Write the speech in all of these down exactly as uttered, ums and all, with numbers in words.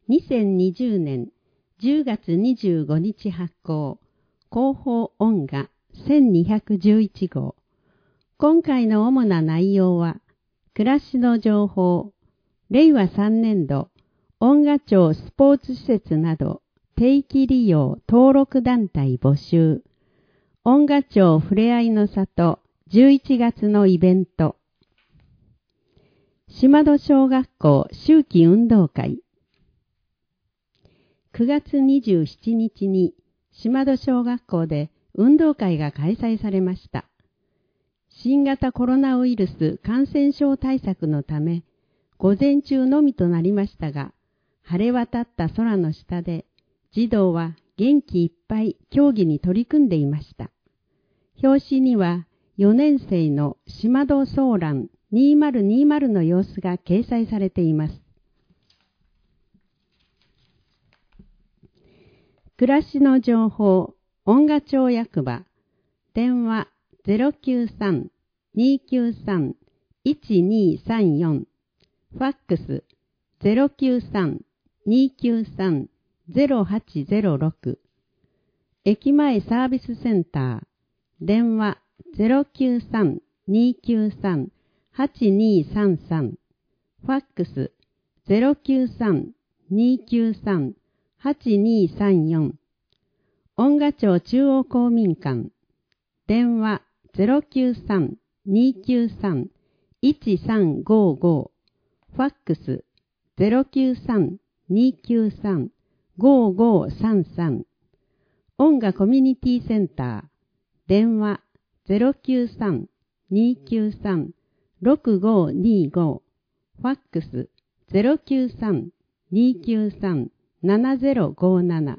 にせんにじゅうねんじゅうがつにじゅうごにち発行、広報音画せんにひゃくじゅういちごう。今回の主な内容は、暮らしの情報、れいわさんねんど、音画庁スポーツ施設など、定期利用登録団体募集、音画庁ふれあいの里じゅういちがつのイベント、島戸小学校秋季運動会、くがつにじゅうしちにちに島戸小学校で運動会が開催されました。新型コロナウイルス感染症対策のため、午前中のみとなりましたが、晴れ渡った空の下で、児童は元気いっぱい競技に取り組んでいました。表紙にはよねんせいの島戸ソーランにせんにじゅうの様子が掲載されています。暮らしの情報、音画庁役場、電話 ゼロきゅうさん にきゅうさん いちにさんよん、ファックス ゼロきゅうさん にきゅうさん ゼロはちゼロろく、駅前サービスセンター、電話 ゼロきゅうさん にきゅうさん はちにさんさん、ファックス ゼロきゅうさん にきゅうさん はちにさんよん、音画庁中央公民館、電話 ゼロきゅうさん にきゅうさん いちさんごご、ファックス ゼロきゅうさん にきゅうさん ごごさんさん、音画コミュニティセンター、電話 ゼロきゅうさん にきゅうさん ろくごにご、ファックス ゼロきゅうさん にきゅうさん ななゼロごなな、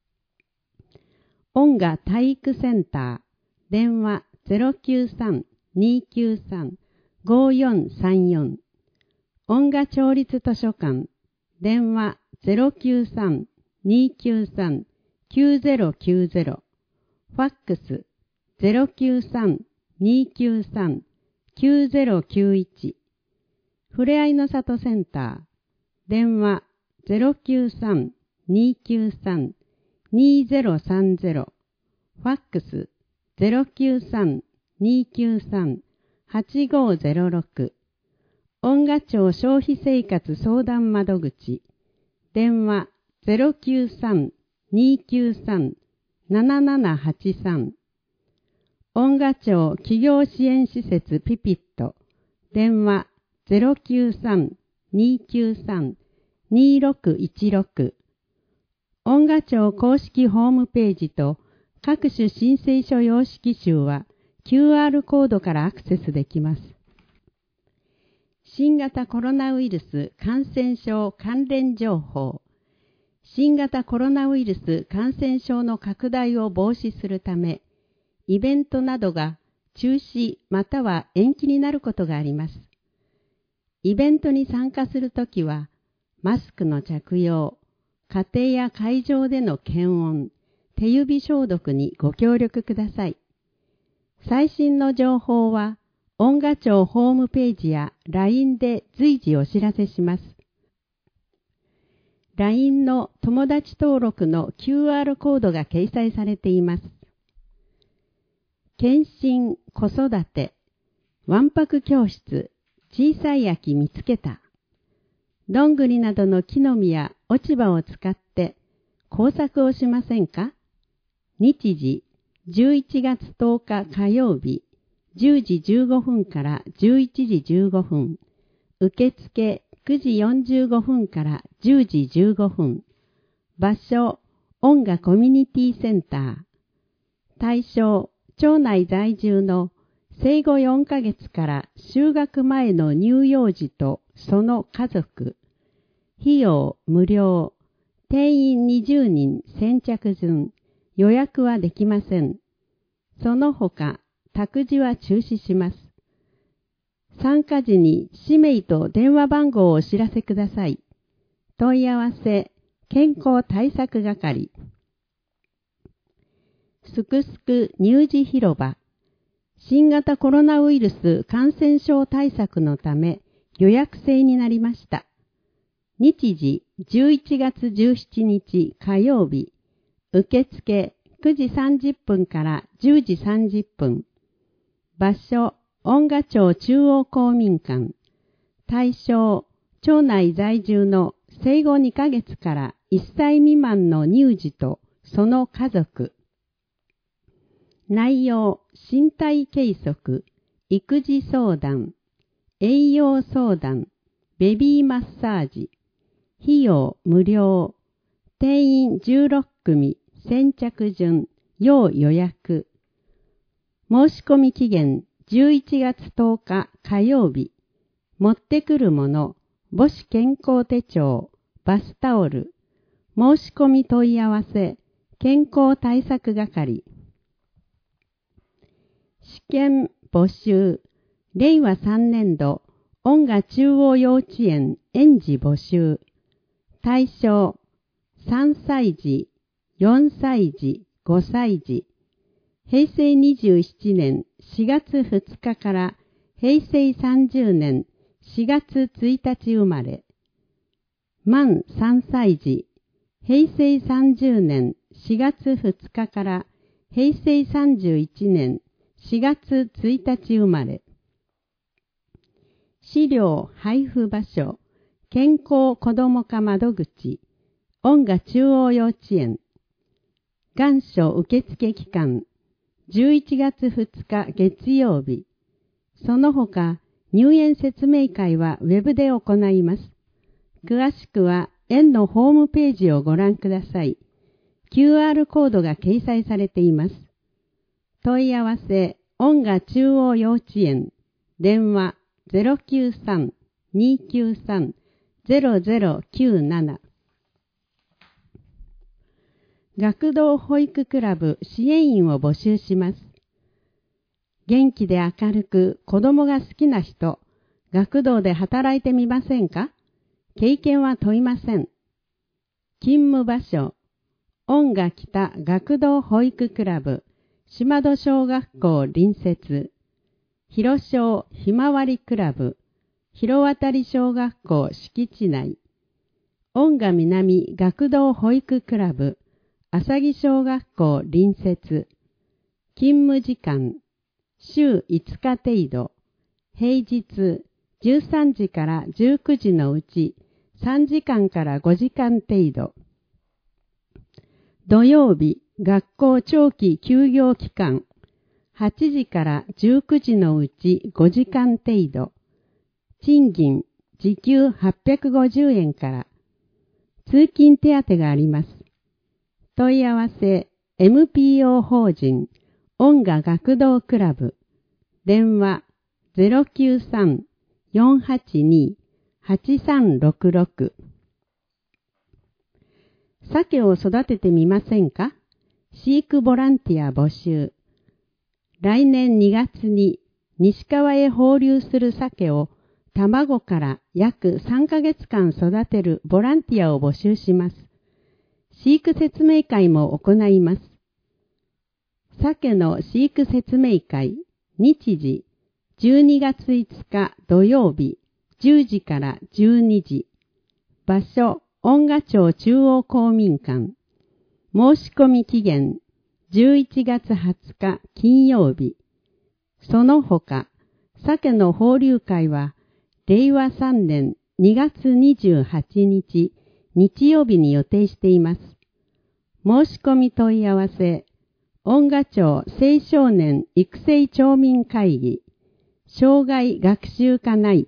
音画体育センター、電話 ゼロきゅうさん にきゅうさん ごよんさんよん、音画町立図書館、電話 ゼロきゅうさん にきゅうさん きゅうゼロきゅうゼロ、ファックス ゼロきゅうさん にきゅうさん きゅうゼロきゅういち、ふれあいの里センター、電話 ゼロきゅうさん にきゅうさん にゼロさんゼロ、ファックス ゼロきゅうさん にきゅうさん はちごゼロろく、音画庁消費生活相談窓口、電話 ゼロきゅうさん にきゅうさん ななななはちさん、音画庁企業支援施設ピピット、電話 ゼロきゅうさん にきゅうさん にろくいちろく、音画庁公式ホームページと各種申請書様式集は キューアール コードからアクセスできます。新型コロナウイルス感染症関連情報。新型コロナウイルス感染症の拡大を防止するため、イベントなどが中止または延期になることがあります。イベントに参加するときは、マスクの着用、家庭や会場での検温、手指消毒にご協力ください。最新の情報は、音画庁ホームページや ライン で随時お知らせします。ライン の友達登録の キューアール コードが掲載されています。検診、子育て、わんぱく教室、小さい秋見つけた。どんぐりなどの木の実や落ち葉を使って工作をしませんか？日時、じゅういちがつとおか火曜日、じゅうじじゅうごふんからじゅういちじじゅうごふん、受付くじよんじゅうごふんからじゅうじじゅうごふん、場所、音画コミュニティセンター、対象、町内在住の生後よんかげつから就学前の乳幼児とその家族、費用無料、定員にじゅうにん先着順、予約はできません。その他、託児は中止します。参加時に氏名と電話番号をお知らせください。問い合わせ、健康対策係。すくすく乳児広場。新型コロナウイルス感染症対策のため予約制になりました。 日時じゅういちがつじゅうしちにち火曜日、受付くじさんじゅっぷんからじゅうじさんじゅっぷん。場所、恩賀町中央公民館。対象、町内在住の生後にかげつからいっさい未満の乳児とその家族。内容、身体計測、育児相談、栄養相談、ベビーマッサージ。費用無料。定員じゅうろっくみ、先着順、要予約。申し込み期限じゅういちがつとおか火曜日。持ってくるもの、母子健康手帳、バスタオル。申し込み問い合わせ、健康対策係。試験募集。れいわさんねんど、恩賀中央幼稚園園児募集。対象、さんさいじ、よんさいじ、ごさいじ。へいせいにじゅうななねんしがつふつかからへいせいさんじゅうねんしがつついたち生まれ。満さんさいじ、へいせいさんじゅうねんしがつふつかからへいせいさんじゅういちねんしがつついたち生まれ。資料配布場所、健康子ども課窓口、恩賀中央幼稚園。願書受付期間、じゅういちがつふつか月曜日。その他、入園説明会はウェブで行います。詳しくは園のホームページをご覧ください。キューアール コードが掲載されています。問い合わせ、恩賀中央幼稚園。電話 ゼロきゅうさん にきゅうさん ゼロゼロきゅうなな。学童保育クラブ支援員を募集します。元気で明るく子供が好きな人、学童で働いてみませんか？経験は問いません。勤務場所、恩賀北学童保育クラブ、島戸小学校隣接、広小ひまわりクラブ、広渡小学校敷地内、恩賀南学童保育クラブ、浅木小学校隣接、勤務時間、週いつか程度、平日じゅうさんじからじゅうくじのうちさんじかんからごじかん程度。土曜日、学校長期休業期間、はちじからじゅうくじのうちごじかん程度。賃金、時給はっぴゃくごじゅうえんから。通勤手当があります。問い合わせ、エムピーオー 法人、恩賀学童クラブ。電話、ゼロきゅうさん よんはちに はちさんろくろく。鮭を育ててみませんか？飼育ボランティア募集。来年にがつに西川へ放流する鮭を卵から約さんかげつかん育てるボランティアを募集します。飼育説明会も行います。鮭の飼育説明会、日時、じゅうにがついつか土曜日、じゅうじからじゅうにじ。場所、恩賀町中央公民館。申し込み期限、じゅういちがつはつか金曜日。その他、鮭の放流会は、れいわさんねんにがつにじゅうはちにち、日曜日に予定しています。申し込み問い合わせ、恩賀町青少年育成町民会議、障害学習課内。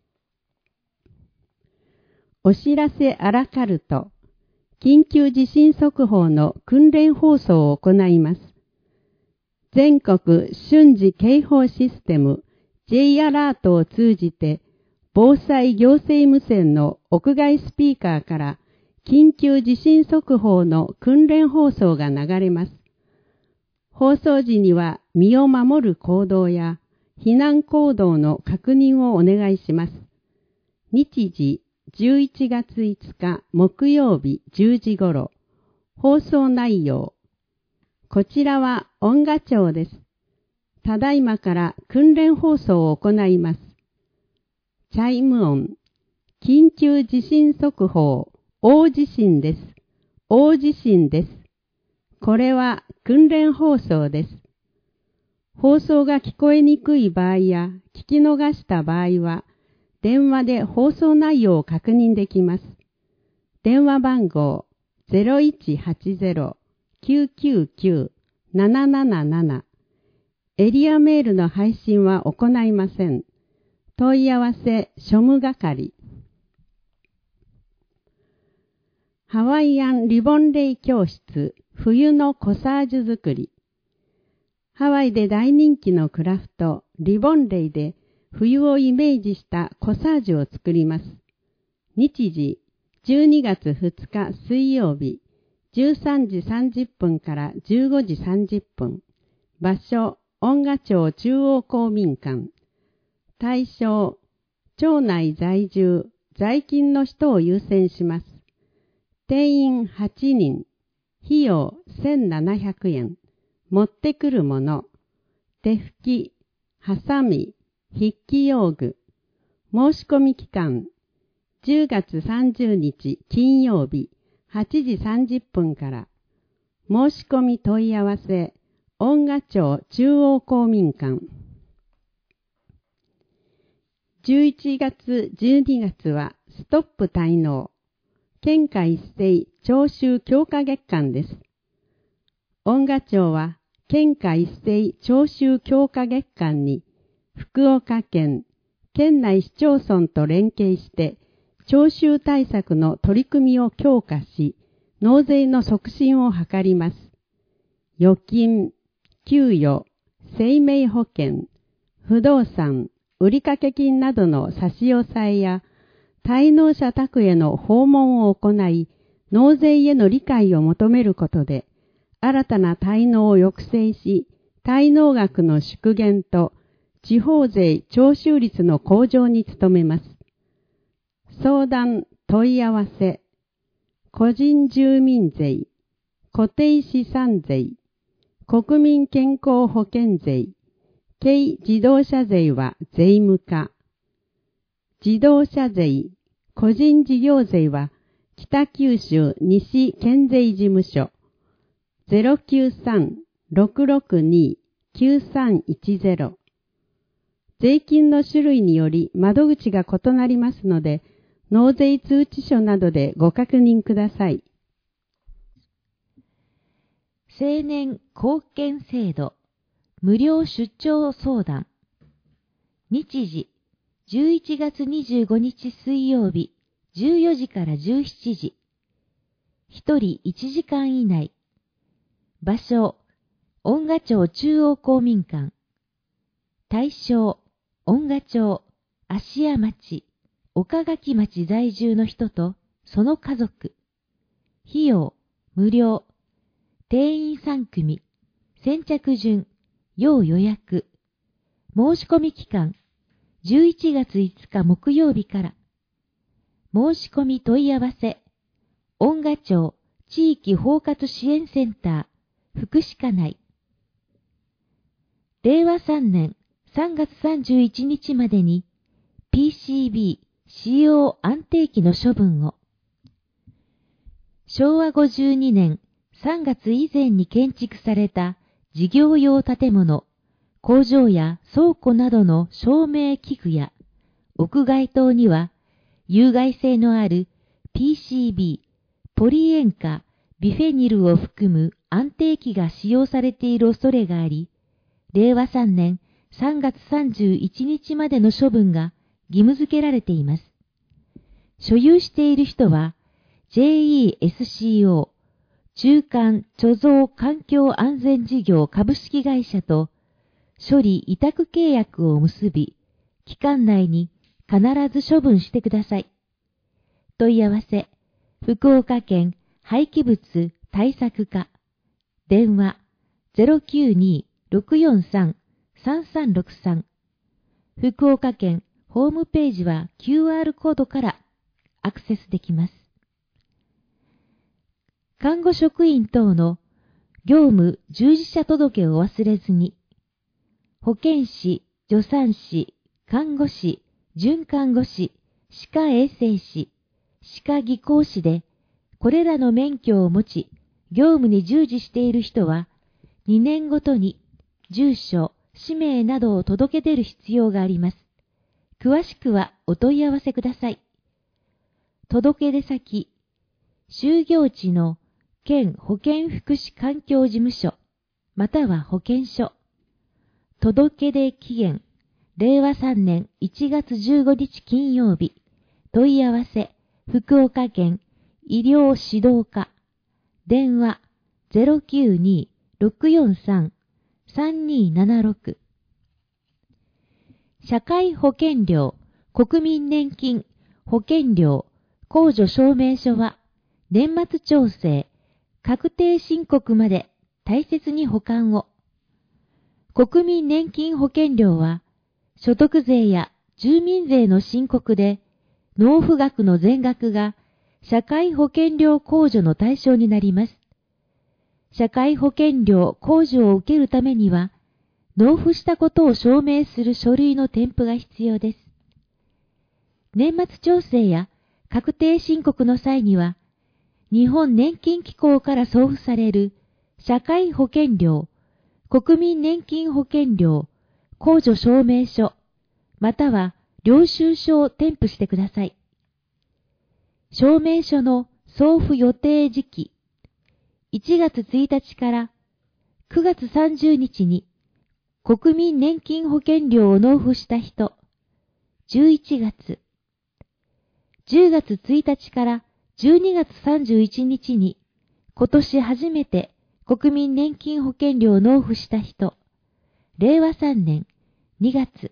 お知らせアラカルト、緊急地震速報の訓練放送を行います。全国瞬時警報システム J アラートを通じて、防災行政無線の屋外スピーカーから緊急地震速報の訓練放送が流れます。放送時には身を守る行動や避難行動の確認をお願いします。日時じゅういちがついつか木曜日じゅうじ頃。放送内容。こちらは恩賀町です。ただいまから訓練放送を行います。チャイム音、 緊急地震速報、大地震です。大地震です。これは訓練放送です。放送が聞こえにくい場合や聞き逃した場合は、電話で放送内容を確認できます。電話番号 ゼロいちはちゼロ きゅうきゅうきゅう なななななな エリアメールの配信は行いません。問い合わせ庶務係。ハワイアンリボンレイ教室冬のコサージュ作り。ハワイで大人気のクラフトリボンレイで冬をイメージしたコサージュを作ります。日時じゅうにがつふつか水曜日じゅうさんじさんじゅっぷんからじゅうごじさんじゅっぷん。場所恩賀町中央公民館。対象町内在住在勤の人を優先します。定員はちにん。費用せんななひゃくえん。持ってくるもの。手拭き、ハサミ、筆記用具。申し込み期間。じゅうがつさんじゅうにち金曜日はちじさんじゅっぷんから。申し込み問い合わせ。恩賀町中央公民館。じゅういちがつじゅうにがつはストップ滞納。県下一斉徴収強化月間です。恩賀町は県下一斉徴収強化月間に福岡県、県内市町村と連携して徴収対策の取り組みを強化し、納税の促進を図ります。預金、給与、生命保険、不動産、売掛金などの差し押さえや滞納者宅への訪問を行い、納税への理解を求めることで、新たな滞納を抑制し、滞納額の縮減と地方税徴収率の向上に努めます。相談、問い合わせ、個人住民税、固定資産税、国民健康保険税、軽自動車税は税務課。自動車税、個人事業税は北九州西県税事務所 ゼロきゅうさん ろくろくに きゅうさんいちゼロ。税金の種類により窓口が異なりますので、納税通知書などでご確認ください。 青年貢献制度無料出張相談。日時じゅういちがつにじゅうごにち水曜日じゅうよじからじゅうしちじ。ひとりいちじかん以内。場所恩賀町中央公民館。対象恩賀町、芦屋町、岡垣町在住の人とその家族。費用無料。定員さんくみ。先着順要予約。申し込み期間じゅういちがついつか木曜日から。申し込み問い合わせ恩賀町地域包括支援センター福祉課内。れいわさんねんさんがつさんじゅういちにちまでに ピーシービー 使用安定期の処分を。しょうわごじゅうにねんさんがつ以前に建築された事業用建物、工場や倉庫などの照明器具や屋外灯には有害性のある ピーシービー、ポリ塩化ビフェニルを含む安定器が使用されている恐れがあり、れいわさんねんさんがつさんじゅういちにちまでの処分が義務付けられています。所有している人は ジェーイーエスシーオー 中間貯蔵環境安全事業株式会社と処理委託契約を結び、期間内に必ず処分してください。問い合わせ、福岡県廃棄物対策課、電話 ゼロきゅうに ろくよんさん さんさんろくさん。福岡県ホームページは キューアール コードからアクセスできます。看護職員等の業務従事者届を忘れずに、保健師、助産師、看護師、准看護師、 歯科衛生士、歯科技工士で、これらの免許を持ち、業務に従事している人は、にねんごとに住所、氏名などを届け出る必要があります。詳しくはお問い合わせください。届け出先、就業地の県保健福祉環境事務所、または保健所。届け出期限、れいわさんねんいちがつじゅうごにち金曜日。問い合わせ、福岡県医療指導課。電話 ゼロきゅうに ろくよんさん さんにーななろく。社会保険料、国民年金、保険料、控除証明書は、年末調整、確定申告まで大切に保管を。国民年金保険料は、所得税や住民税の申告で、納付額の全額が社会保険料控除の対象になります。社会保険料控除を受けるためには、納付したことを証明する書類の添付が必要です。年末調整や確定申告の際には、日本年金機構から送付される社会保険料、国民年金保険料、控除証明書、または領収書を添付してください。証明書の送付予定時期、いちがつついたちからくがつさんじゅうにちに国民年金保険料を納付した人、じゅういちがつ、じゅうがつついたちからじゅうにがつさんじゅういちにちに今年初めて国民年金保険料を納付した人、れいわさんねんにがつ。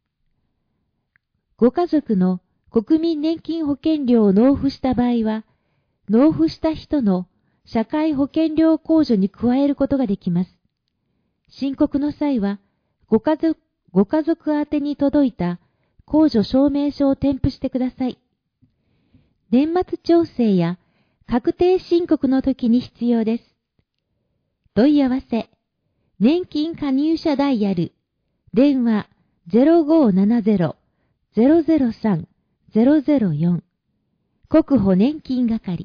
ご家族の国民年金保険料を納付した場合は、納付した人の社会保険料控除に加えることができます。申告の際は、ご家族、ご家族宛てに届いた控除証明書を添付してください。年末調整や確定申告の時に必要です。問い合わせ、年金加入者ダイヤル、電話 ゼロごーななゼロ ゼロゼロさん ゼロゼロよん、国保年金係。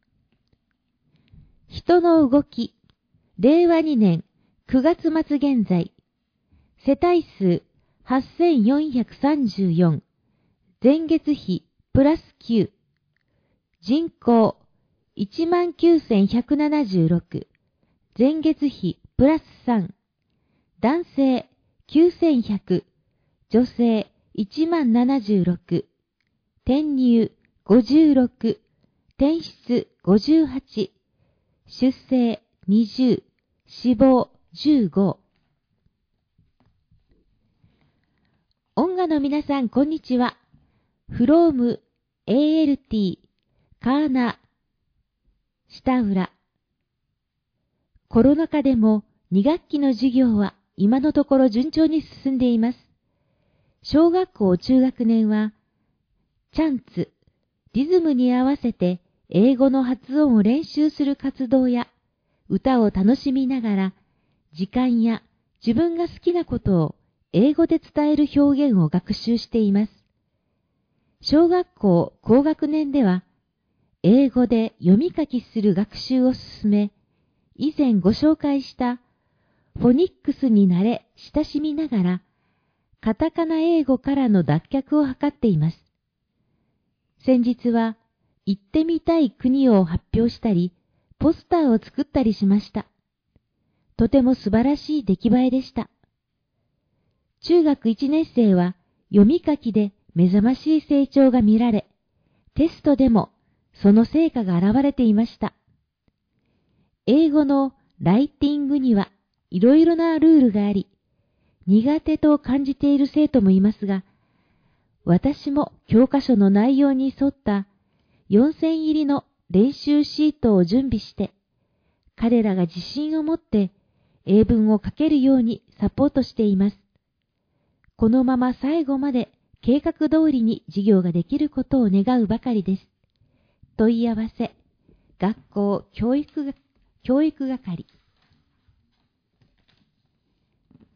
人の動き、れいわにねんくがつ末現在、世帯数はっせんよんひゃくさんじゅうよん、前月比プラスきゅう、人口いちまんきゅうせんひゃくななじゅうろく、前月比プラスさん、男性きゅうせんひゃく、女性いちまんななじゅうろく、転入ごじゅうろく、転出ごじゅうはち、出生にじゅう、死亡じゅうご。音楽の皆さん、こんにちは。from エーエルティー カーナ下浦。コロナ禍でもに学期の授業は今のところ順調に進んでいます。小学校中学年は、チャンツ、リズムに合わせて英語の発音を練習する活動や、歌を楽しみながら、時間や自分が好きなことを英語で伝える表現を学習しています。小学校高学年では、英語で読み書きする学習を進め、以前ご紹介したフォニックスに慣れ親しみながら、カタカナ英語からの脱却を図っています。先日は行ってみたい国を発表したり、ポスターを作ったりしました。とても素晴らしい出来栄えでした。中学いちねん生は読み書きで目覚ましい成長が見られ、テストでもその成果が現れていました。英語のライティングにはいろいろなルールがあり、苦手と感じている生徒もいますが、私も教科書の内容に沿ったよんせん入りの練習シートを準備して、彼らが自信を持って英文を書けるようにサポートしています。このまま最後まで計画通りに授業ができることを願うばかりです。問い合わせ、学校教育、教育係。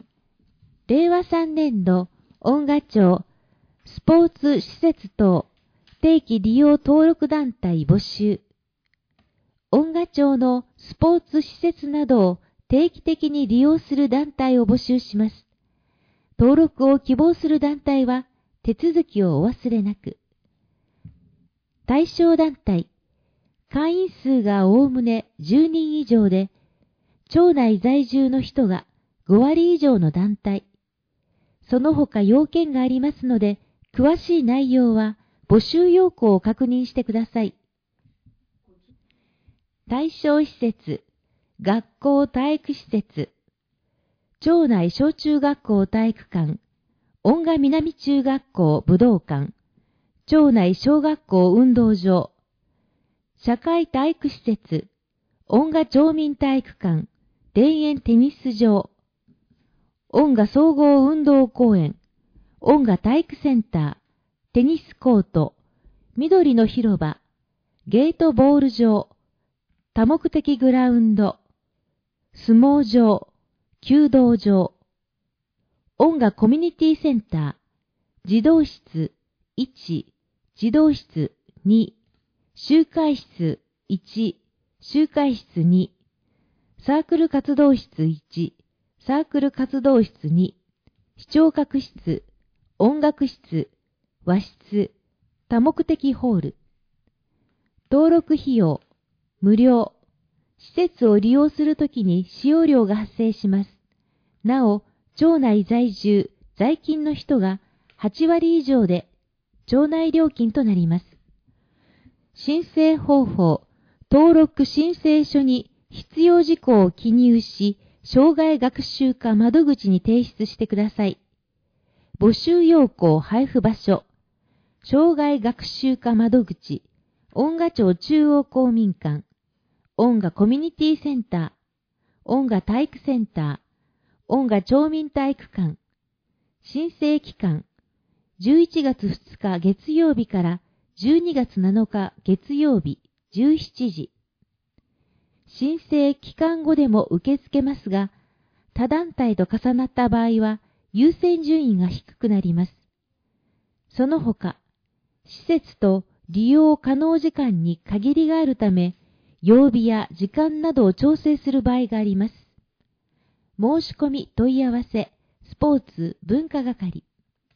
れいわさんねんど音楽庁スポーツ施設等定期利用登録団体募集。恩賀町のスポーツ施設などを定期的に利用する団体を募集します。登録を希望する団体は手続きをお忘れなく。対象団体、会員数がおおむねじゅうにん以上で、町内在住の人がごわり以上の団体。その他要件がありますので、詳しい内容は募集要項を確認してください。対象施設、学校体育施設、町内小中学校体育館、恩賀南中学校武道館、町内小学校運動場、社会体育施設、恩賀町民体育館、田園テニス場、恩賀総合運動公園、恩賀体育センター、テニスコート、緑の広場、ゲートボール場、多目的グラウンド、相撲場、弓道場、恩賀コミュニティセンター、児童室いち、児童室に、集会室いち、集会室に、サークル活動室いち、サークル活動室に、視聴覚室、音楽室、和室、多目的ホール。登録費用、無料。施設を利用するときに使用料が発生します。なお、町内在住、在勤の人がはちわり以上で、町内料金となります。申請方法、登録申請書に必要事項を記入し、障害学習課窓口に提出してください。募集要項配布場所、障害学習課窓口、恩賀町中央公民館、恩賀コミュニティセンター、恩賀体育センター、恩賀町民体育館。申請期間、じゅういちがつふつか月曜日からじゅうにがつなのか月曜日じゅうしちじ。申請期間後でも受け付けますが、他団体と重なった場合は優先順位が低くなります。その他、施設と利用可能時間に限りがあるため、曜日や時間などを調整する場合があります。申し込み問い合わせ、スポーツ文化係。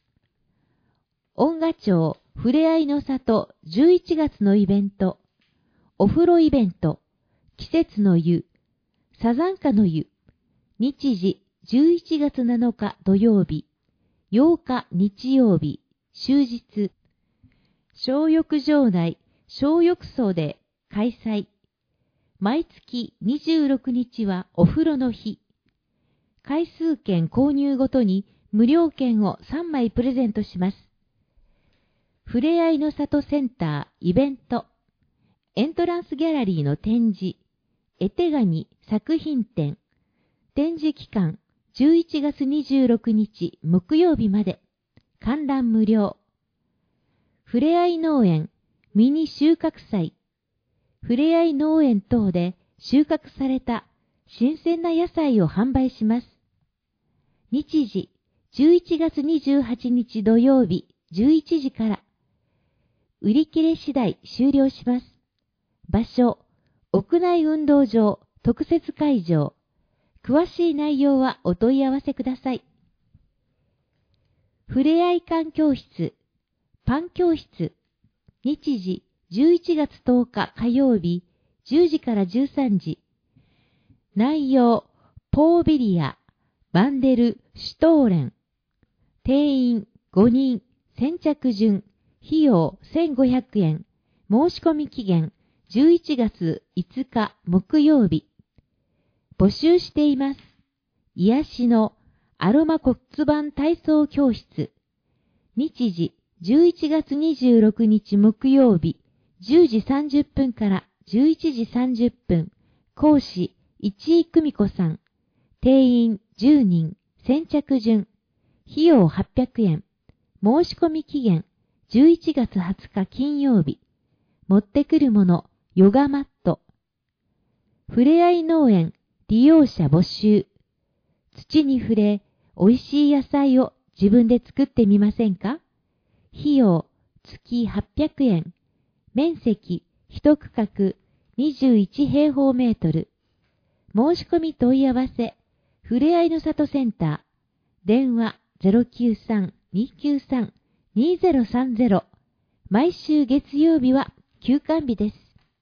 恩賀町ふれあいの里じゅういちがつのイベント、お風呂イベント、季節の湯、サザンカの湯、日時じゅういちがつなのか土曜日、ようか日曜日、終日、小浴場内小浴槽で開催。毎月にじゅうろくにちはお風呂の日。回数券購入ごとに無料券をさんまいプレゼントします。ふれあいの里センターイベント。エントランスギャラリーの展示。絵手紙作品展。展示期間じゅういちがつにじゅうろくにち木曜日まで。観覧無料。ふれあい農園ミニ収穫祭。ふれあい農園等で収穫された新鮮な野菜を販売します。日時じゅういちがつにじゅうはちにち土曜日じゅういちじから。売り切れ次第終了します。場所、屋内運動場特設会場。詳しい内容はお問い合わせください。ふれあい館教室、パン教室。日時じゅういちがつとおか火曜日じゅうじからじゅうさんじ。内容、ポービリア、バンデル、シュトーレン。定員ごにん、先着順、費用せんごひゃくえん。申し込み期限じゅういちがついつか木曜日。募集しています。癒しのアロマ骨盤体操教室。日時じゅういちがつにじゅうろくにち木曜日じゅうじさんじゅっぷんからじゅういちじさんじゅっぷん。講師市井久美子さん。定員じゅうにん、先着順。費用はっぴゃくえん。申し込み期限じゅういちがつはつか金曜日。持ってくるもの、ヨガマット。ふれあい農園、利用者募集。土に触れ、美味しい野菜を自分で作ってみませんか？費用、 月はっぴゃくえん。面積一区画にじゅういち平方メートル。申し込み問い合わせ、ふれあいの里センター。電話 ゼロきゅうさん にきゅうさん にゼロさんゼロ。毎週月曜日は休館日です。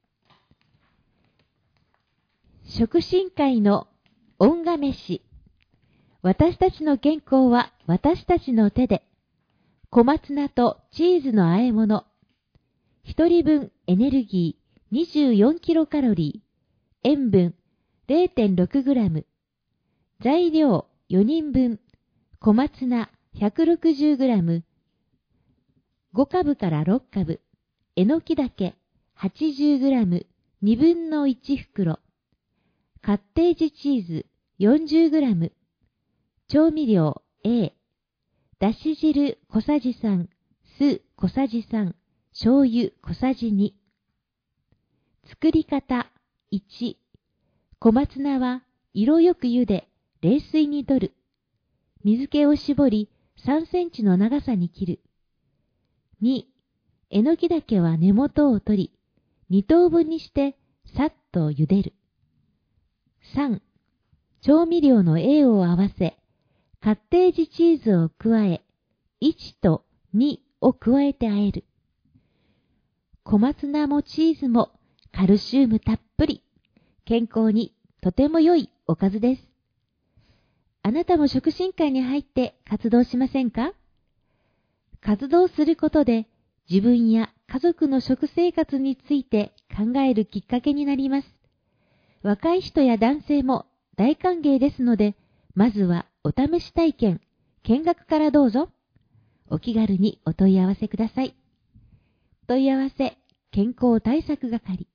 食進会の恩賀飯。私たちの健康は私たちの手で。小松菜とチーズの和え物。一人分エネルギー にじゅうよんキロカロリー。塩分 れいてんろくグラム。材料よにんぶん。小松菜 ひゃくろくじゅうグラム。ごかぶからろっかぶ。えのき茸 はちじゅうグラム。にぶんのいち袋。カッテージチーズ よんじゅうグラム。調味料 A。だし汁小さじさん、酢小さじさん、醤油小さじに。作り方いち。小松菜は色よく茹で、冷水に取る。水気を絞りさんセンチの長さに切る。に。えのき茸は根元を取り、に等分にしてさっと茹でる。さん。調味料の A を合わせ、カッテージチーズを加え、いちとにを加えて和える。小松菜もチーズもカルシウムたっぷり、健康にとても良いおかずです。あなたも食進会に入って活動しませんか？活動することで自分や家族の食生活について考えるきっかけになります。若い人や男性も大歓迎ですので、まずはお試し体験、見学からどうぞ。お気軽にお問い合わせください。問い合わせ、健康対策係。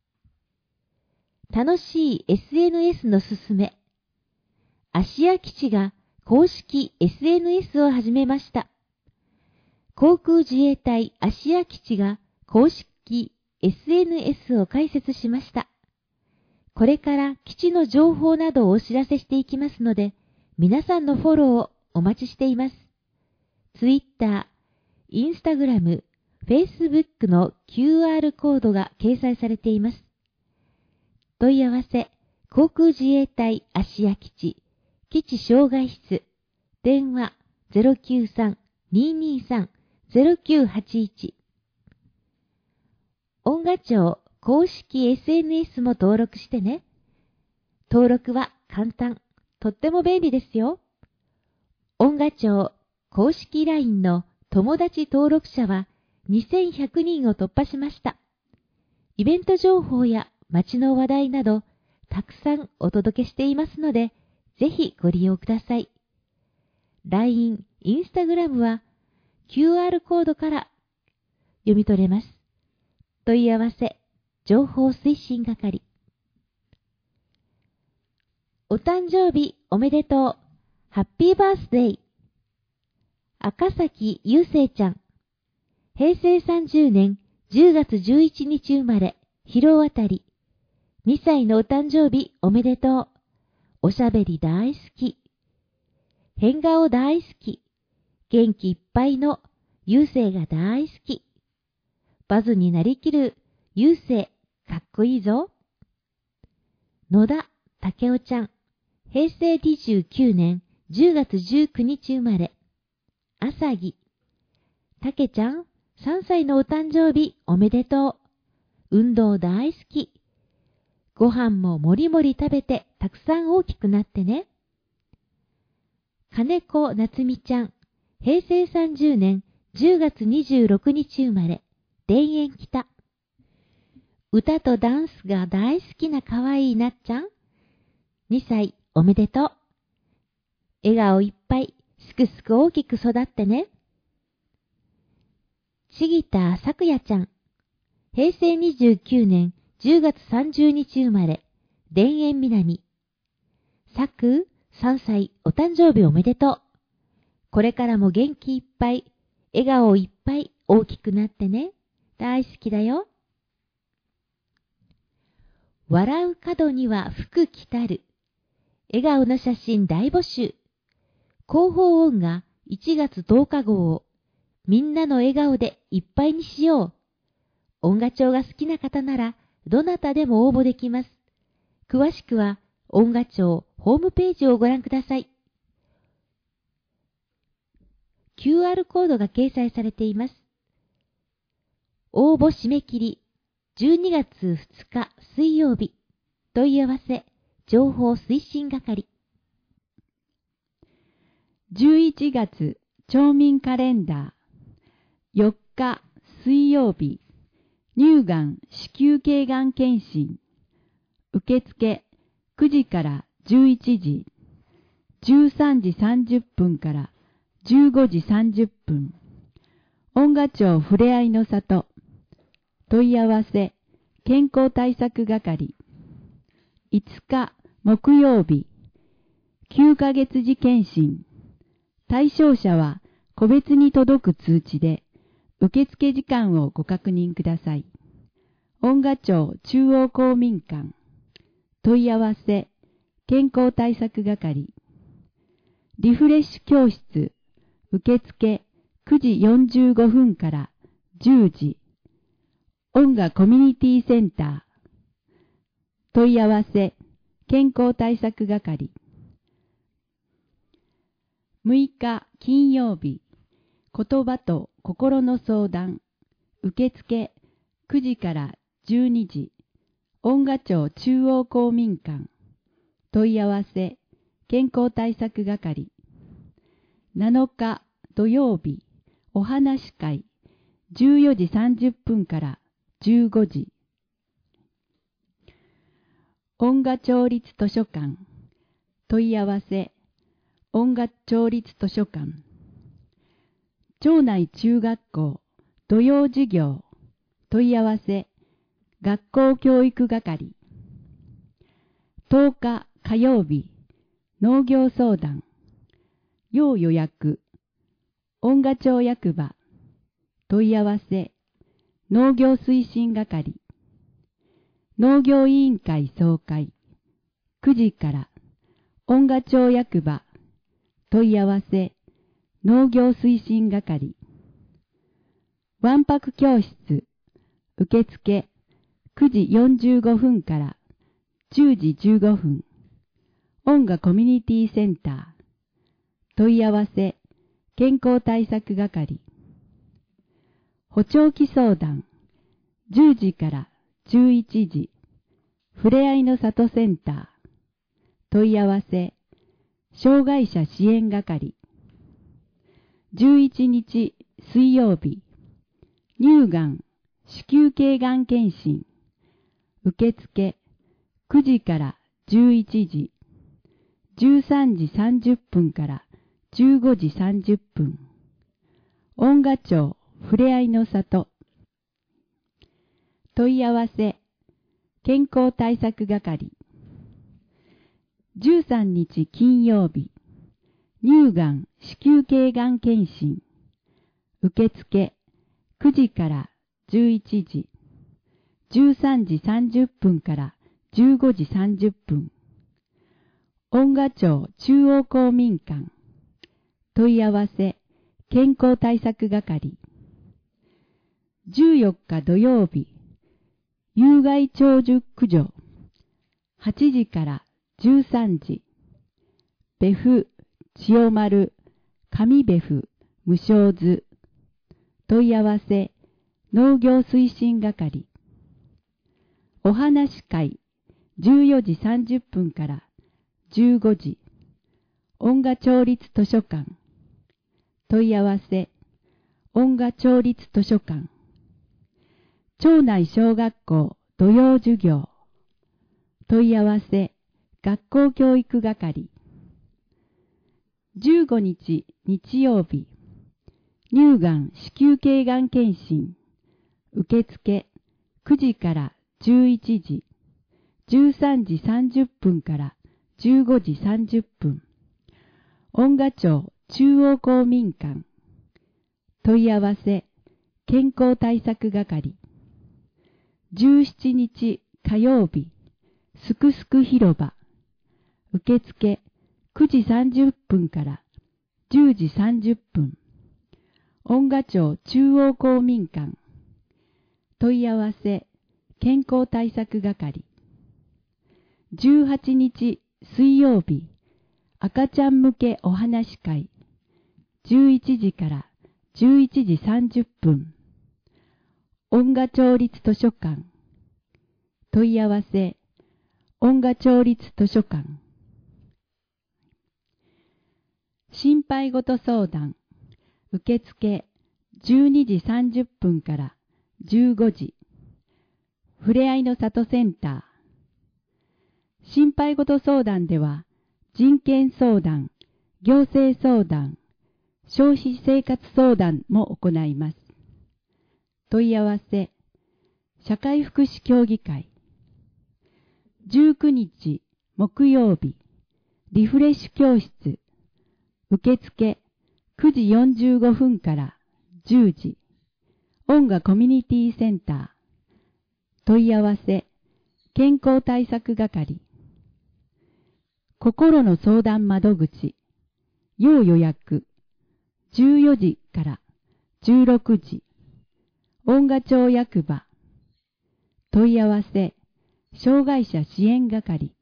楽しい エスエヌエスのすすめ。芦屋基地が公式 エスエヌエス を始めました。航空自衛隊芦屋基地が公式 エスエヌエス を開設しました。これから基地の情報などをお知らせしていきますので、皆さんのフォローをお待ちしています。Twitter、Instagram、Facebook の キューアール コードが掲載されています。問い合わせ、航空自衛隊芦屋基地、基地障害室、電話 ゼロきゅうさん にーにーさん ゼロきゅうはちいち。恩賀町公式 エスエヌエス も登録してね。登録は簡単、とっても便利ですよ。恩賀町公式 ライン の友達登録者はにせんひゃくにんを突破しました。イベント情報や街の話題などたくさんお届けしていますので、ぜひご利用ください。ライン、インスタグラム は キューアール コードから読み取れます。問い合わせ、情報推進係。お誕生日おめでとう。ハッピーバースデー。赤崎ゆうせいちゃん。へいせいさんじゅうねんじゅうがつじゅういちにち生まれ、広尾あたり。にさいのお誕生日おめでとう。おしゃべり大好き。変顔大好き。元気いっぱいのゆうせいが大好き。バズになりきるゆうせい、かっこいいぞ。野田たけおちゃん。へいせいにじゅうきゅうねんじゅうがつじゅうくにち生まれ。あさぎ。たけちゃん、さんさいのお誕生日おめでとう。運動大好き。ご飯ももりもり食べてたくさん大きくなってね。金子なつみちゃん。へいせいさんじゅうねんじゅうがつにじゅうろくにち生まれ。田園北。歌とダンスが大好きなかわいいなっちゃん。にさいおめでとう。笑顔いっぱい、すくすく大きく育ってね。ちぎたさくやちゃん。へいせいにじゅうきゅうねんじゅうがつさんじゅうにち生まれ。田園南。さく、さんさいお誕生日おめでとう。これからも元気いっぱい、笑顔いっぱい大きくなってね。大好きだよ。笑う角には福来たる。笑顔の写真大募集。広報音がいちがつとおか号をみんなの笑顔でいっぱいにしよう。音楽帳が好きな方なら、どなたでも応募できます。詳しくは、音楽帳ホームページをご覧ください。キューアール コードが掲載されています。応募締め切り、じゅうにがつふつか水曜日。問い合わせ、情報推進係。 じゅういちがつ町民カレンダー。よっか水曜日。乳がん子宮頸がん検診。受付くじからじゅういちじ。じゅうさんじさんじゅっぷんからじゅうごじさんじゅっぷん。音楽町ふれあいの里。問い合わせ、健康対策係。いつか木曜日。きゅうかげつじ検診。対象者は個別に届く通知で、受付時間をご確認ください。音楽町中央公民館。問い合わせ、健康対策係。リフレッシュ教室。受付くじよんじゅうごふんからじゅうじ。音楽コミュニティセンター。問い合わせ、健康対策係。むいか金曜日。言葉と心の相談。受付くじからじゅうにじ。音楽町中央公民館。問い合わせ、健康対策係。なのか土曜日。お話し会。じゅうよじさんじゅっぷんからじゅうごじ。音楽町立図書館。問い合わせ、音楽町立図書館。町内中学校土曜授業。問い合わせ、学校教育係。とおか火曜日。農業相談。要予約。音楽町役場。問い合わせ、農業推進係。農業委員会総会。くじから。音楽町役場。問い合わせ、農業推進係。わんぱく教室。受付くじよんじゅうごふんからじゅうじじゅうごふん。音楽コミュニティセンター。問い合わせ、健康対策係。補聴器相談。じゅうじからじゅういちじ。ふれあいの里センター。問い合わせ、障害者支援係。じゅういちにち水曜日。乳がん子宮頸がん検診。受付くじからじゅういちじ。じゅうさんじさんじゅっぷんからじゅうごじさんじゅっぷん。音楽町ふれあいの里。問い合わせ、健康対策係。じゅうさんにち金曜日。乳がん子宮頸がん検診。受付くじからじゅういちじ。じゅうさんじさんじゅっぷんからじゅうごじさんじゅっぷん。音楽町中央公民館。問い合わせ、健康対策係。じゅうよっか土曜日。有害鳥獣駆除。はちじからじゅうさんじ。別府、千代丸、上別府、無償図。問い合わせ、農業推進係。お話し会、じゅうよじさんじゅっぷんからじゅうごじ。音楽町立図書館。問い合わせ、音楽町立図書館。町内小学校土曜授業。問い合わせ、学校教育係。じゅうごにち日曜日。乳がん子宮頸がん検診。受付くじからじゅういちじ。じゅうさんじさんじゅっぷんからじゅうごじさんじゅっぷん。音楽町中央公民館。問い合わせ、健康対策係。じゅうしちにち火曜日。すくすく広場。受付くじさんじゅっぷんからじゅうじさんじゅっぷん。 恩賀町中央公民館。問い合わせ健康対策係。じゅうはちにち水曜日、赤ちゃん向けお話会。じゅういちじからじゅういちじさんじゅっぷん。恩賀町立図書館。問い合わせ恩賀町立図書館。心配事相談。受付じゅうにじさんじゅっぷんからじゅうごじ。ふれあいの里センター。心配事相談では、人権相談、行政相談、消費生活相談も行います。問い合わせ、社会福祉協議会。じゅうくにち木曜日、リフレッシュ教室。受付くじよんじゅうごふんからじゅうじ。恩賀コミュニティセンター。問い合わせ、健康対策係。心の相談窓口。要予約。じゅうよじからじゅうろくじ。恩賀町役場。問い合わせ、障害者支援係。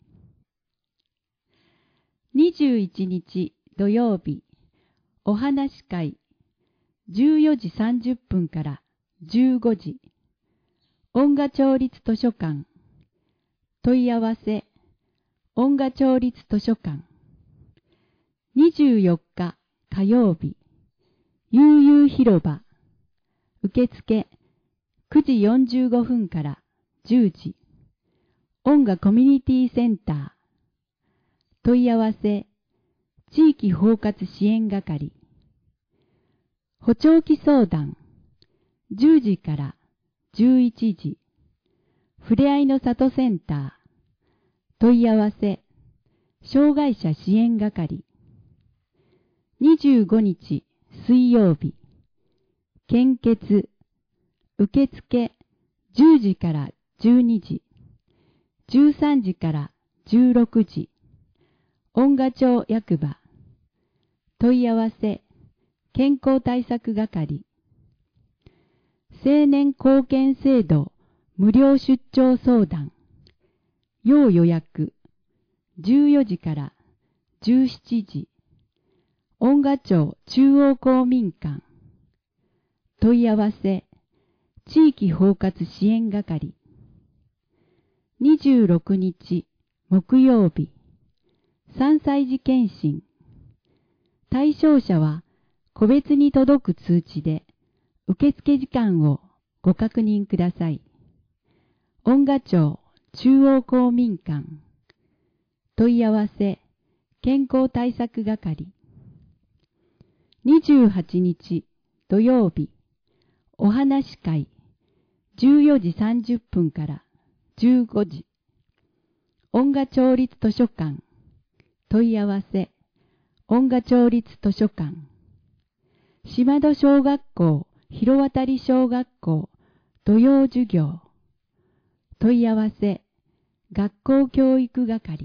にじゅういちにち土曜日、お話会。じゅうよじさんじゅっぷんからじゅうごじ。恩賀町立図書館。問い合わせ、恩賀町立図書館。にじゅうよっか火曜日、悠々広場。受付くじよんじゅうごふんからじゅうじ。恩賀コミュニティセンター。問い合わせ、地域包括支援係。補聴器相談。じゅうじからじゅういちじ。ふれあいの里センター。問い合わせ、障害者支援係。にじゅうごにち水曜日、献血。受付じゅうじからじゅうにじ。じゅうさんじからじゅうろくじ。恩賀町役場。問い合わせ、健康対策係。青年貢献制度無料出張相談。要予約。じゅうよじからじゅうしちじ。恩賀町中央公民館。問い合わせ、地域包括支援係。にじゅうろくにち木曜日、さんさい児検診。対象者は個別に届く通知で受付時間をご確認ください。恩賀町中央公民館。問い合わせ、健康対策係。にじゅうはちにち土曜日、お話会。じゅうよじさんじゅっぷんからじゅうごじ。恩賀町立図書館。問い合わせ、恩賀町立図書館。島戸小学校、広渡小学校、土曜授業。問い合わせ、学校教育係。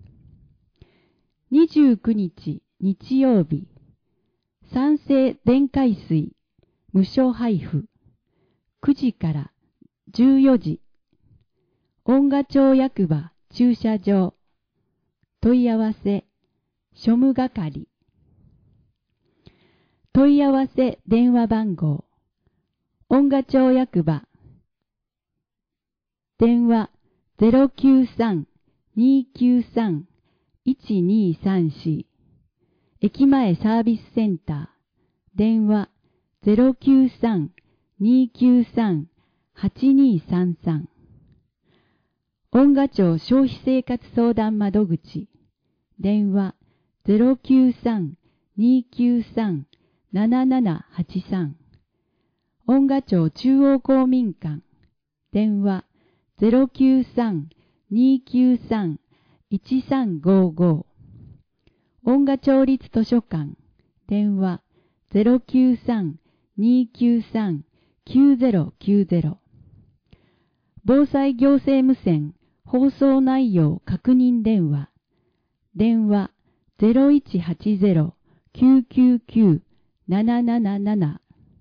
にじゅうくにち日曜日、酸性電解水、無償配布。くじからじゅうよじ。恩賀町役場駐車場。問い合わせ、庶務係。問い合わせ電話番号。恩賀町役場。電話 ゼロきゅうさん にーきゅうさん いちにーさんよん。駅前サービスセンター。電話 ゼロきゅうさん にーきゅうさん はちにーさんさん。恩賀町消費生活相談窓口。電話 ゼロきゅうさん にーきゅうさん ななななはちさん。恩賀町中央公民館。電話 ゼロきゅうさん にーきゅうさん いちさんごご。恩賀町立図書館。電話 ゼロきゅうさん にーきゅうさん きゅうゼロきゅうゼロ。防災行政無線放送内容確認電話。電話 ゼロいちはちゼロ きゅうきゅうきゅう なななななな。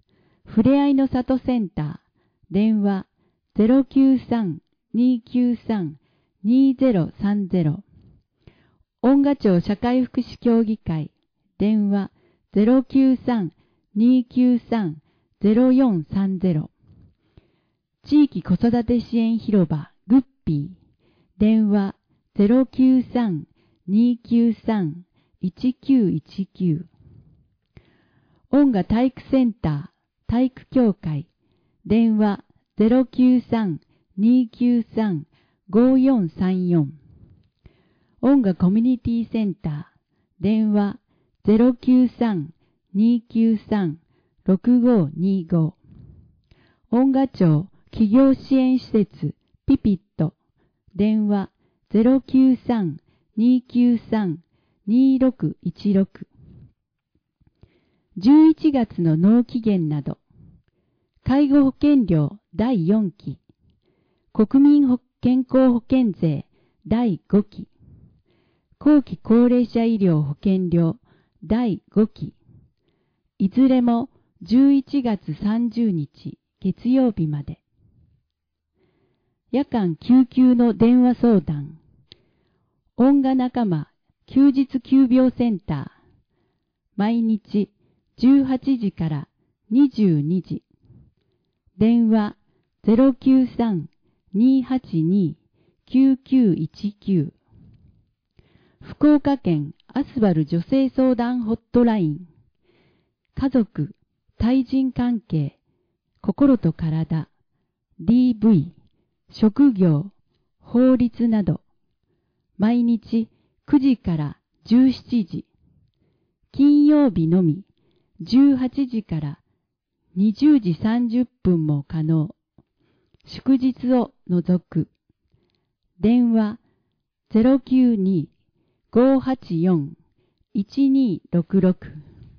ふれあいの里センター、電話 ゼロきゅうさん にーきゅうさん にーゼロさんゼロ。恩賀町社会福祉協議会、電話 ゼロきゅうさん にーきゅうさん ゼロよんさんゼロ。地域子育て支援広場、グッピー、電話 ゼロきゅうさん にーきゅうさん いちきゅういちきゅう。恩賀体育センター、体育協会、電話 ゼロきゅうさん にーきゅうさん ごよんさんよん。恩賀コミュニティセンター、電話 ゼロきゅうさん にーきゅうさん ろくごにーご。恩賀町企業支援施設ピピット、電話 ゼロきゅうさん にーきゅうさん にーろくいちろく。じゅういちがつの納期限など、介護保険料だいよんき、国民健康保険税だいごき、後期高齢者医療保険料だいごき、いずれもじゅういちがつさんじゅうにち月曜日まで。夜間救急の電話相談、恩賀仲間休日急病センター、毎日じゅうはちじからにじゅうにじ、電話 ゼロきゅうさん にーはちにー きゅうきゅういちきゅう。福岡県アスバル女性相談ホットライン、家族、対人関係、心と体、ディーブイ、職業、法律など、毎日くじからじゅうしちじ、金曜日のみじゅうはちじからにじゅうじさんじゅっぷんも可能。祝日を除く。電話 ゼロきゅうに ごーはちよん いちにーろくろく。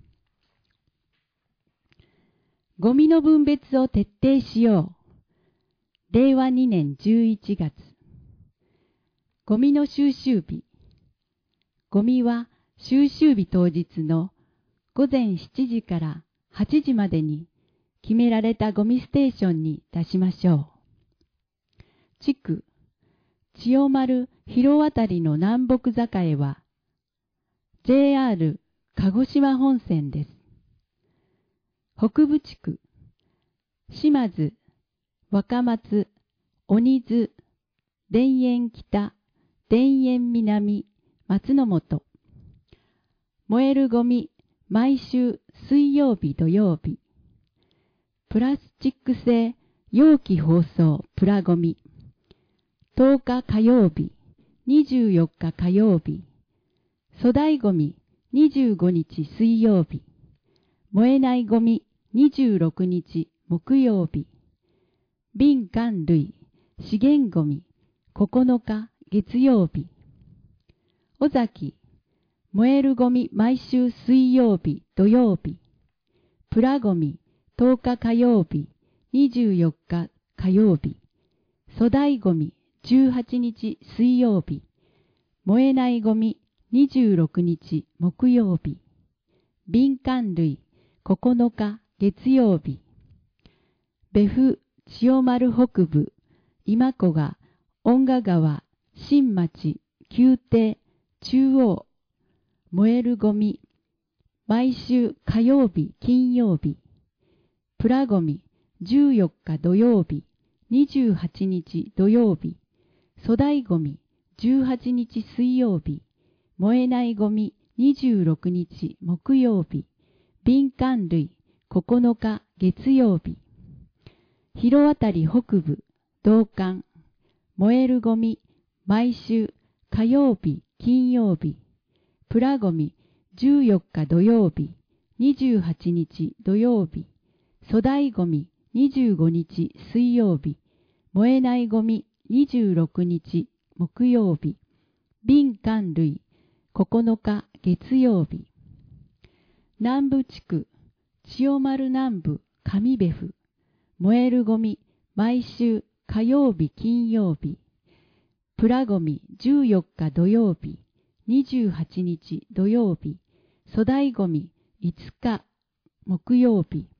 ゴミの分別を徹底しよう。れいわにねんじゅういちがつ。ゴミの収集日。ゴミは収集日当日のごぜんしちじからはちじまでに決められたゴミステーションに出しましょう。地区、千代丸広渡りの南北境は ジェイアール 鹿児島本線です。北部地区、島津、若松、鬼津、田園北、田園南、松の本。燃えるゴミ、毎週水曜日土曜日。プラスチック製容器包装プラゴミ。とおか火曜日、にじゅうよっか火曜日。粗大ゴミにじゅうごにち水曜日。燃えないゴミにじゅうろくにち木曜日。瓶缶類、資源ゴミここのか月曜日。尾崎、燃えるゴミ毎週水曜日土曜日。プラゴミとおか火曜日、にじゅうよっか火曜日。粗大ゴミじゅうはちにち水曜日。燃えないゴミにじゅうろくにち木曜日。瓶缶類ここのか月曜日。別府千代丸北部、今古賀、恩賀川、新町、旧邸、中央。燃えるゴミ毎週火曜日金曜日。プラゴミじゅうよっか土曜日、にじゅうはちにち土曜日。粗大ゴミじゅうはちにち水曜日。燃えないゴミにじゅうろくにち木曜日。瓶缶類ここのか月曜日。広渡り北部、道館。燃えるゴミ毎週火曜日金曜日。プラゴミじゅうよっか土曜日、にじゅうはちにち土曜日。粗大ゴミにじゅうごにち水曜日。燃えないゴミにじゅうろくにち木曜日。瓶缶類ここのか月曜日。南部地区、千代丸南部上別府。燃えるゴミ毎週火曜日金曜日。プラゴミじゅうよっか土曜日、にじゅうはちにち土曜日。粗大ゴミいつか木曜日。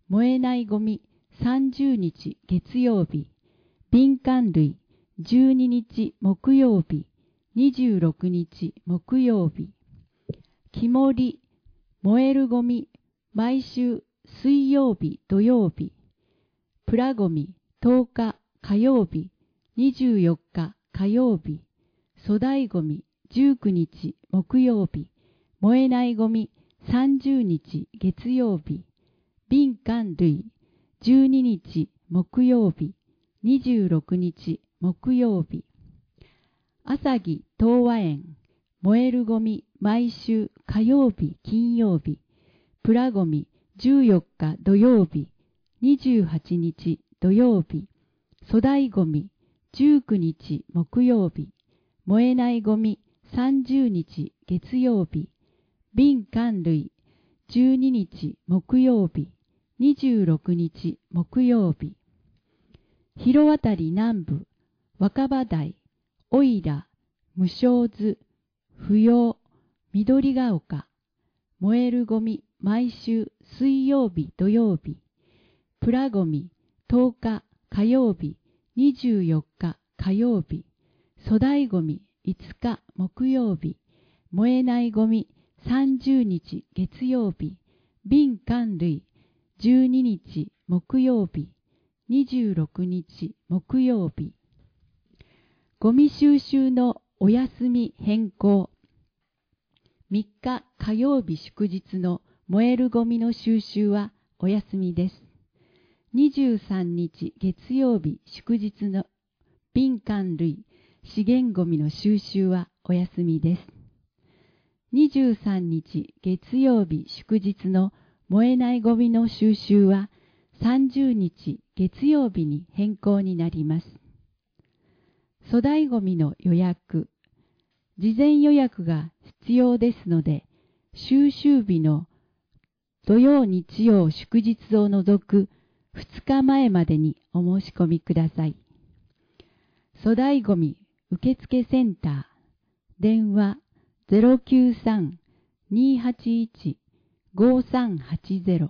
燃えないゴミさんじゅうにち月曜日、敏感類じゅうににち木曜日、にじゅうろくにち木曜日、木り、燃えるゴミ毎週水曜日土曜日、プラゴミとおか火曜日、にじゅうよっか火曜日、粗大ゴミじゅうくにち木曜日、燃えないゴミさんじゅうにち月曜日、敏感類じゅうににち木曜日、にじゅうろくにち木曜日、朝木東和園燃えるゴミ毎週火曜日金曜日、プラゴミじゅうよっか土曜日、にじゅうはちにち土曜日、粗大ゴミじゅうくにち木曜日、燃えないゴミさんじゅうにち月曜日、敏感類じゅうににち木曜日、にじゅうろくにち木曜日、広渡南部若葉台おいら無償図不要緑が丘燃えるゴミ毎週水曜日土曜日、プラゴミとおか火曜日、にじゅうよっか火曜日、粗大ゴミいつか木曜日、燃えないゴミさんじゅうにち月曜日、敏感類じゅうににち木曜日、にじゅうろくにち木曜日、ゴミ収集のお休み変更、みっか火曜日祝日の燃えるゴミの収集はお休みです。にじゅうさんにち月曜日祝日の敏感類資源ゴミの収集はお休みです。にじゅうさんにち月曜日祝日の燃えないゴミの収集はさんじゅうにち月曜日に変更になります。粗大ゴミの予約、事前予約が必要ですので、収集日の土曜日曜祝日を除くふつかまえまでにお申し込みください。粗大ゴミ受付センター、電話 ゼロきゅうさん にーはちいち ごさんはちゼロ、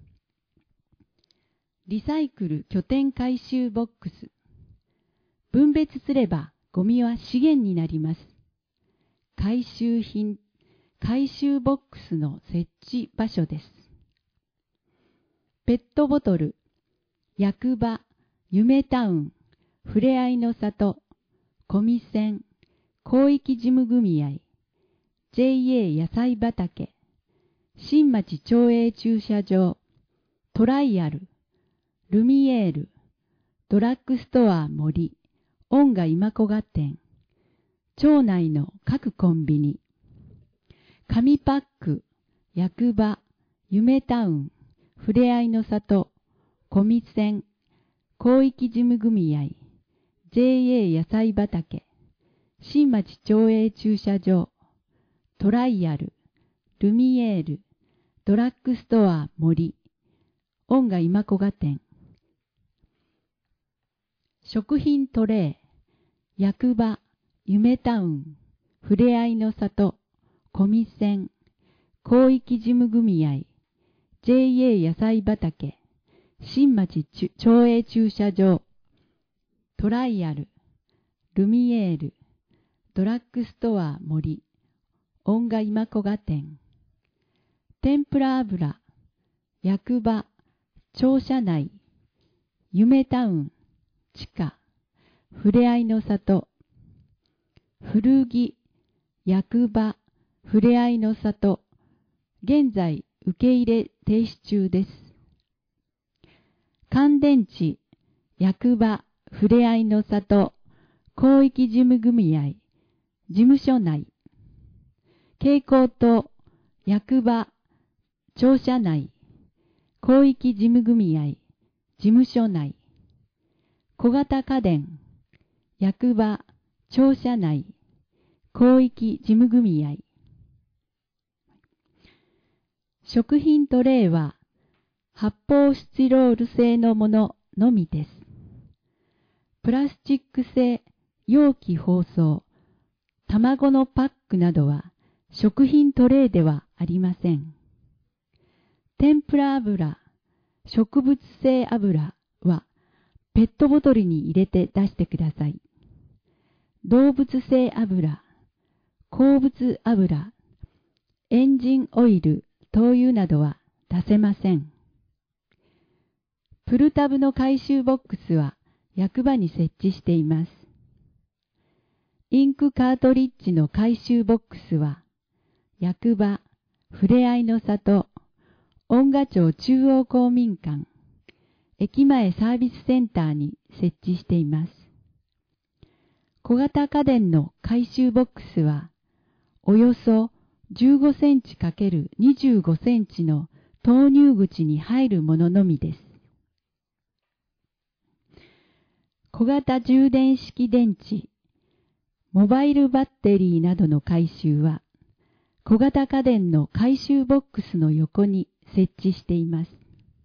リサイクル拠点回収ボックス、分別すればゴミは資源になります。回収品、回収ボックスの設置場所です。ペットボトル、役場、夢タウン、ふれあいの里、コミセン、広域事務組合、ジェイエー 野菜畑、新町町営駐車場、トライアル、ルミエール、ドラッグストア森、音楽今古賀店、町内の各コンビニ、紙パック、役場、夢タウン、ふれあいの里、コミセン、広域事務組合、ジェイエー 野菜畑、新町町営駐車場、トライアル、ルミエール、ドラッグストア森、音楽今古賀店、食品トレー、役場、夢タウン、ふれあいの里、コミセン、広域事務組合、ジェイエー 野菜畑、新町町営駐車場、トライアル、ルミエール、ドラッグストア森、音楽今古賀店、天ぷら油、役場、庁舎内、夢タウン、地下、ふれあいの里、古着、役場、ふれあいの里、現在受け入れ停止中です。乾電池、役場、ふれあいの里、広域事務組合、事務所内、蛍光灯、役場、庁舎内、広域事務組合、事務所内、小型家電、役場、庁舎内、広域事務組合。食品トレイは発泡スチロール製のもののみです。プラスチック製容器包装、卵のパックなどは食品トレイではありません。天ぷら油、 植物性油はペットボトルに入れて出してください。動物性油、鉱物油、エンジンオイル、灯油などは出せません。プルタブの回収ボックスは役場に設置しています。インクカートリッジの回収ボックスは役場、ふれあいの里、恩賀町中央公民館、駅前サービスセンターに設置しています。小型家電の回収ボックスはおよそじゅうごセンチ×にじゅうごセンチの投入口に入るもののみです。小型充電式電池、モバイルバッテリーなどの回収は、小型家電の回収ボックスの横に設置しています。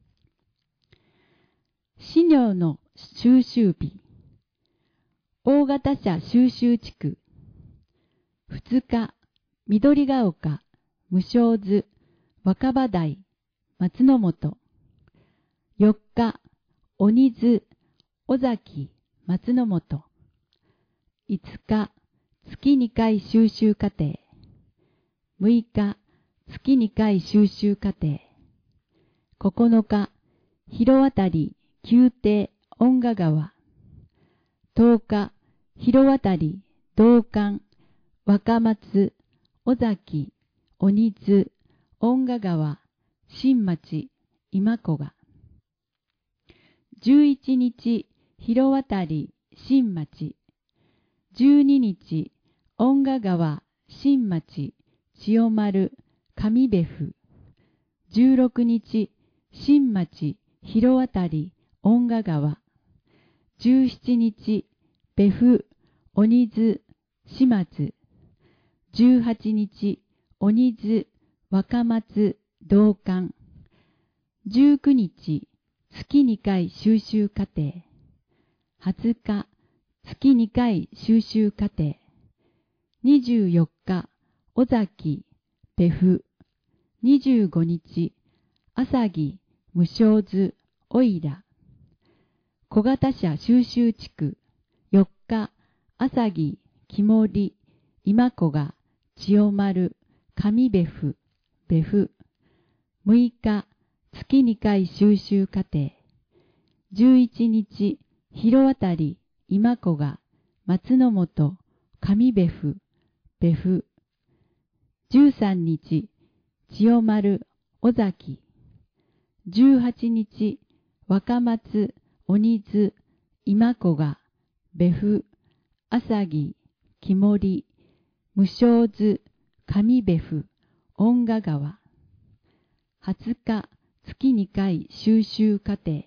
飼料の収集日、大型車収集地区、ふつか、緑が丘、無償図、若葉台、松の本、よっか、鬼津、尾崎、松の本、いつか、月にかい収集過程、むいか、月にかい収集過程、ここのか、広渡り、宮廷、恩賀川、とおか、広渡り、道館、若松、尾崎、鬼津、恩賀川、新町、今古賀。じゅういちにち、広渡り、新町。じゅうににち、恩賀川、新町、千代丸、上部府。じゅうろくにち、新町、広渡り、恩賀川。じゅうしちにち、部府、鬼津、島津。じゅうはちにち、鬼津、若松、道館。じゅうくにち、月にかい収集過程。はつか、月にかい収集過程。にじゅうよっか、尾崎、部府。にじゅうごにち、朝木、無償図、おいら。小型車収集地区。よっか、朝木、木森、今古賀、千代丸、上部府、部府。むいか、月にかい収集過程。じゅういちにち、広渡り、今古賀、松の本、上部府、部府。じゅうさんにち、千代丸、尾崎。じゅうはちにち、若松、鬼津、今古賀、部府、朝木、木森、無償図、上部府、恩賀川。はつか、月にかい収集過程。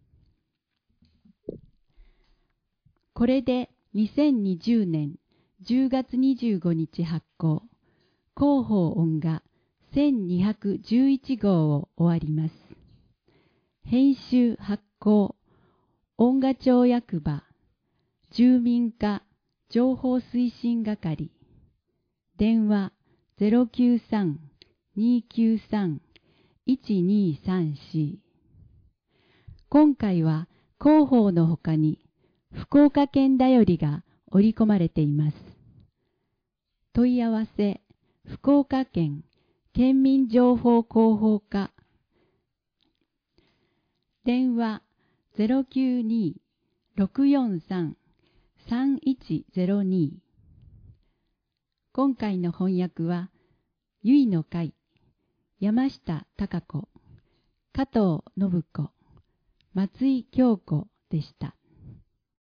これでにせんにじゅうねんじゅうがつにじゅうごにち発行、広報恩賀せんにひゃくじゅういちごうを終わります。編集発行、恩賀町役場、住民課情報推進係、電話 ゼロきゅうさん にーきゅうさん いちにーさんよん。今回は広報のほかに福岡県だよりが織り込まれています。問い合わせ、福岡県県民情報広報課。電話 ゼロきゅうに ろくよんさん さんいちゼロに。今回の翻訳は、ゆいの会、山下孝子、加藤信子、松井京子でした。